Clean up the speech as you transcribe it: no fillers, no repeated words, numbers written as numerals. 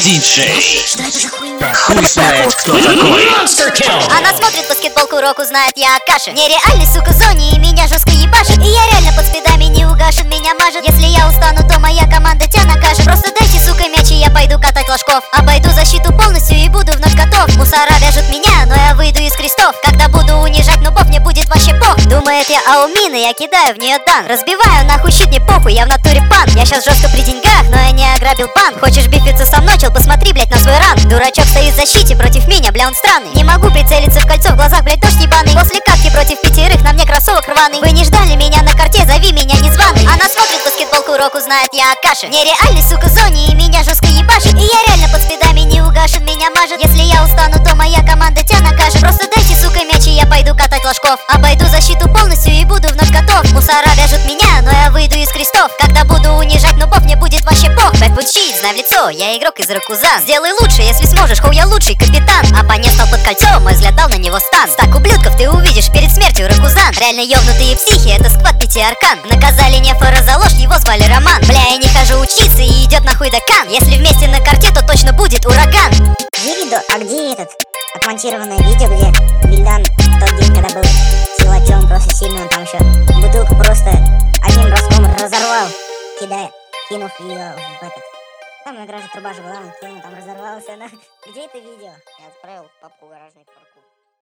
Диджей. Что это за хуйня? Хуй знает, кто такой. Она смотрит баскетболку, року знает, я Акаша. Нереальный, сука, в зоне, и меня жестко ебашит. И я реально под спидами не угашен, меня мажет. Если я устану, то моя команда тебя накажет. Просто дайте, сука, мяч, и я пойду катать ложков. Обойду защиту полностью и буду вновь готов. Мусора вяжут меня, но я выйду из крестов. Когда буду унижать нубов, мне будет вообще пох. Думает, я аумин, и я кидаю в нее дан. Разбиваю нахуй щит, не похуй, я в натуре пан. Я сейчас жестко при деньгах, но я не ограбил банк. Хочешь бифиться со мной, чел, посмотри, блять, на свой ранг. Дурачок стоит в защите против меня, бля, он странный. Не могу прицелиться в кольцо, в глазах, блять, дождь ебаный. После катки против пятерых, на мне кроссовок рваный. Вы не ждали меня на карте, зови меня незваный. Она смотрит баскетболку, року знает, я Акаша. Нереальный, сука, в зоне, и меня жестко ебашит. И я реально под спидами не угашен, меня мажет. Если я устану, то моя команда тебя накажет. Просто дайте, сука, мяч, и я пойду катать ложков. Обойду защиту полностью и буду вновь готов. Мусора вяжут меня, но я выйду из крестов. Когда буду унижать нубов, мне будет вообще пох. Бэкфут щит, знай в лицо, я игрок из Ракузан. Сделай лучше, если сможешь, хоу, я лучший капитан. Оппонент стал под кольцо, мой взгляд дал на него стан. Стак ублюдков ты увидишь перед смертью, Ракузан. Реально ёбнутые психи, это сквад 5 аркан. Наказали Нефора за ложь, его звали Роман. Бля, я не хожу учиться и идет нахуй декан. Если вместе на карте, то точно будет ураган. А где этот отмонтированное видео, где Бильдан тот день, когда был силачом, просто сильно он там еще бутылку просто одним броском разорвал, кинув ее в этот. Там на гараже труба же была, он кинул, там разорвался она. Где это видео? Я отправил в папку гаражный.